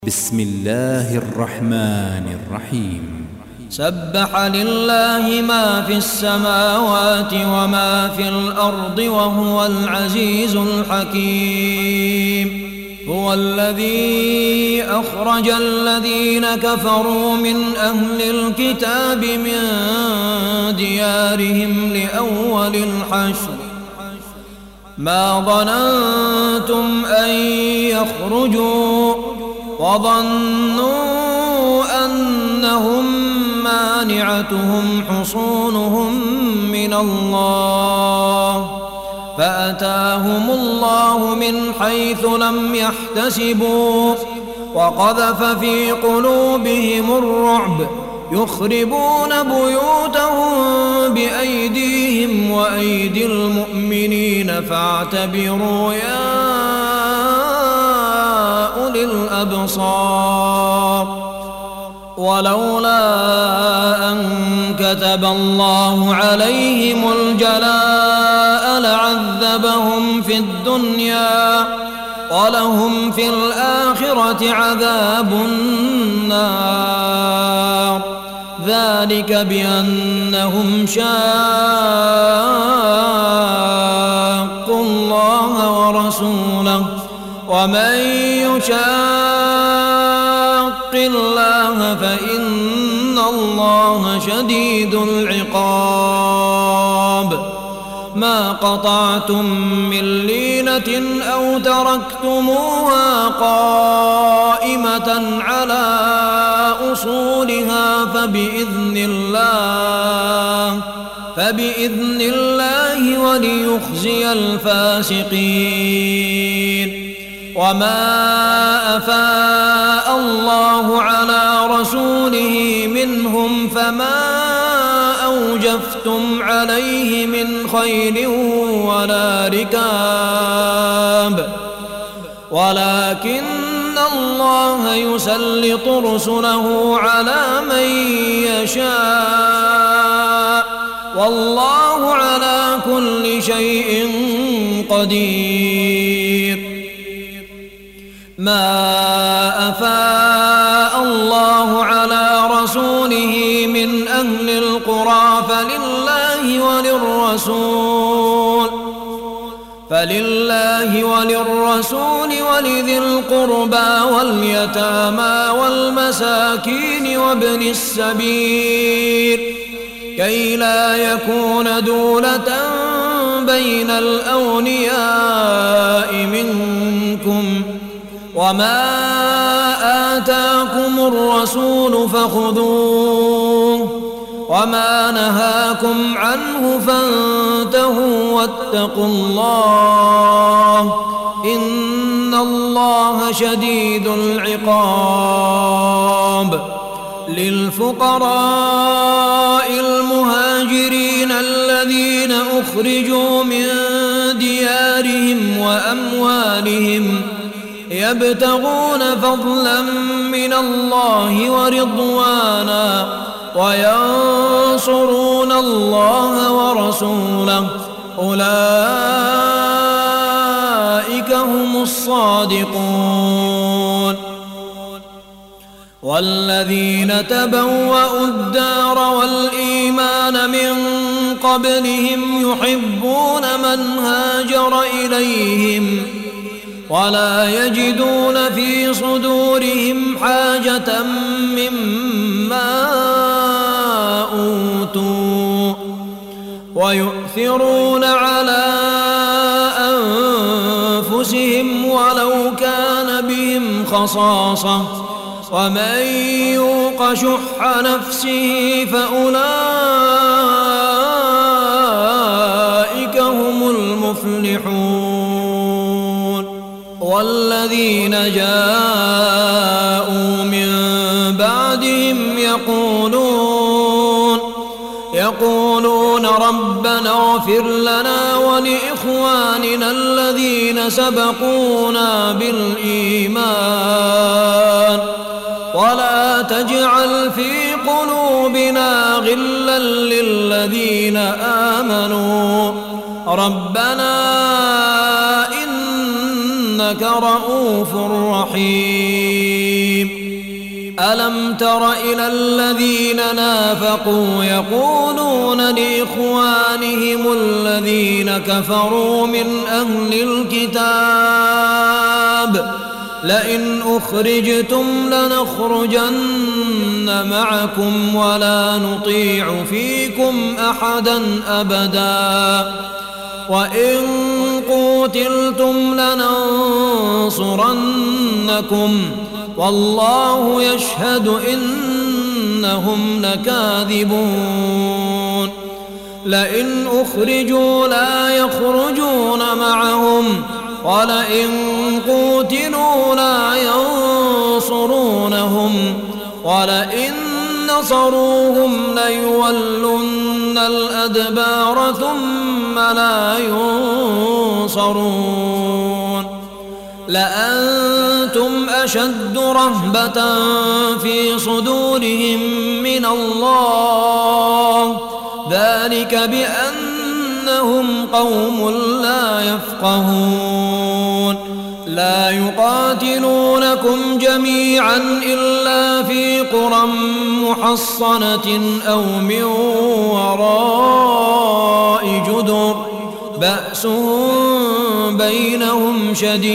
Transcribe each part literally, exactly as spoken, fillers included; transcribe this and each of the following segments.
بسم الله الرحمن الرحيم. سبح لله ما في السماوات وما في الأرض وهو العزيز الحكيم. هو الذي أخرج الذين كفروا من أهل الكتاب من ديارهم لأول الحشر ما ظننتم أن يخرجوا وظنوا أنهم مانعتهم حصونهم من الله فأتاهم الله من حيث لم يحتسبوا وقذف في قلوبهم الرعب يخربون بيوتهم بأيديهم وأيدي المؤمنين فاعتبروا يا أولي الأبصار. ولولا أن كتب الله عليهم الجلاء لعذبهم في الدنيا ولهم في الآخرة عذاب النار ذلك بأنهم شاقوا الله ورسوله ومن يشاق الله فإن الله شديد العقاب. ما قطعتم من لينة أو تركتموها قائمة على أصولها فبإذن الله فبإذن الله وليخزي الفاسقين. وما أفاء الله على رسوله منهم فما أوجفتم عليه من خيل ولا ركاب ولكن الله يسلط رسله على من يشاء والله على كل شيء قدير. ما أفاء الله على رسوله من أهل القرى فلله وللرسول فلله وللرسول ولذي القربى واليتامى والمساكين وابن السبيل كي لا يكون دولة بين الأغنياء منكم وما آتاكم الرسول فخذوه وما نهاكم عنه فانتهوا واتقوا الله إن الله شديد العقاب. للفقراء المهاجرين الذين أخرجوا من ديارهم وأموالهم يبتغون فضلا من الله ورضوانا وينصرون الله ورسوله أولئك هم الصادقون. والذين تبوأوا الدار والإيمان من قبلهم يحبون من هاجر إليهم ولا يجدون في صدورهم حاجة مما أوتوا ويؤثرون على أنفسهم ولو كان بهم خصاصة ومن يوق شح نفسه فأولئك هم المفلحون. والذين جاءوا من بعدهم يقولون يقولون ربنا اغفر لنا ولإخواننا الذين سبقونا بالإيمان ولا تجعل في قلوبنا غلا للذين آمنوا ربنا إنك رؤوف رحيم. ألم تر إلى الذين نافقوا يقولون لإخوانهم الذين كفروا من أهل الكتاب لئن أخرجتم لنخرجن معكم ولا نطيع فيكم أحدا أبدا وإن قوتلتم لننصرنكم والله يشهد إنهم لكاذبون لئن أخرجوا لا يخرجون معهم ولئن قوتلوا لا ينصرونهم ولئن نصروهم ليولن الأدبار ثم لا ينصرون لأنتم أشد رهبة في صدورهم من الله ذلك بأنهم قوم لا يفقهون لا يقاتلونكم جميعا إلا في قرى محصنة أو من وراء جدر بأسهم بينهم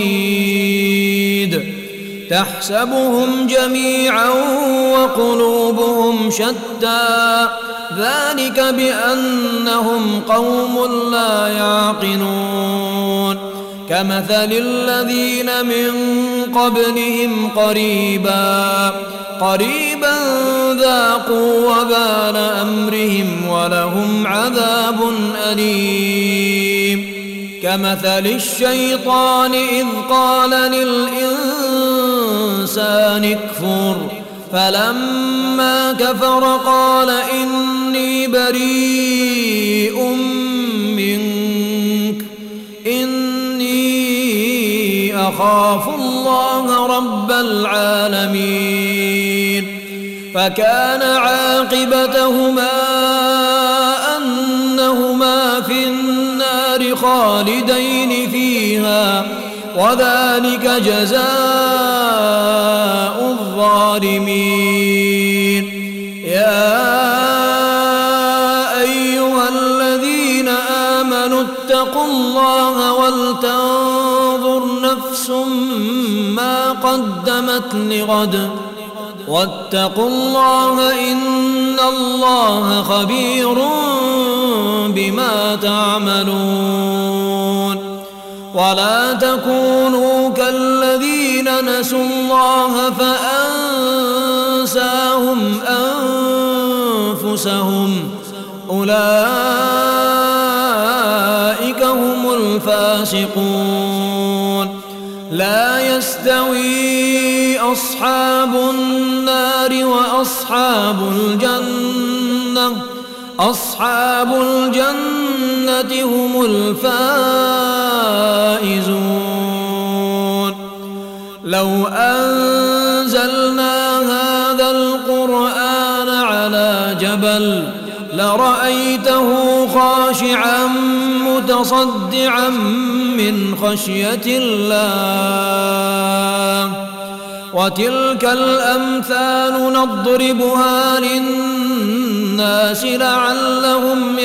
شديد تحسبهم جميعا وقلوبهم شتى ذلك بأنهم قوم لا يعقلون كمثل الذين من قبلهم قريبا قريبا ذاقوا وبال أمرهم ولهم عذاب أليم كمثل الشيطان إذ قال للإنسان اكفر فلما كفر قال إني بريء منك إني أخاف الله رب العالمين فكان عاقبتهما أنهما في النار خالدين فيها وذلك جزاء الظالمين يا أيها الذين آمنوا اتقوا الله ولتنظر نفس ما قدمت لغد واتقوا الله إن الله خبير بما تعملون ولا تكونوا كالذين نسوا الله فأنساهم أنفسهم أولئك هم الفاسقون لا يستوي أصحاب النار وأصحاب الجنة أصحاب الجنة هم الفائزون لو أنزلنا هذا القرآن على جبل لرأيته خاشعا متصدعا من خشية الله وتلك الأمثال نضربها للناس لعلهم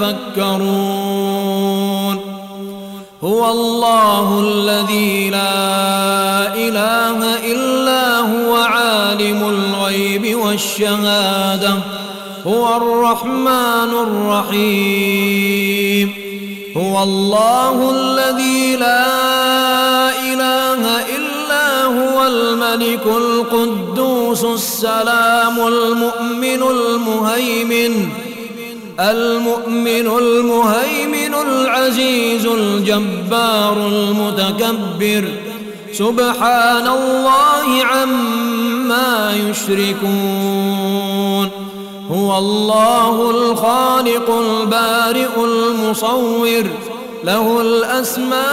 يتفكرون هو الله الذي لا إله إلا هو عالم الغيب والشهادة هو الرحمن الرحيم هو الله الذي لا إله إلا هو الملك القدوس السلام المؤمن المهيمن المؤمن المهيمن العزيز الجبار المتكبر سبحان الله عما يشركون هو الله الخالق البارئ المصور له الأسماء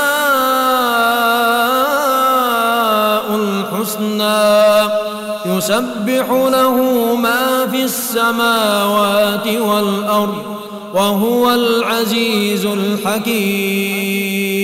الحسنى يسبح له ما في السماوات والأرض وهو العزيز الحكيم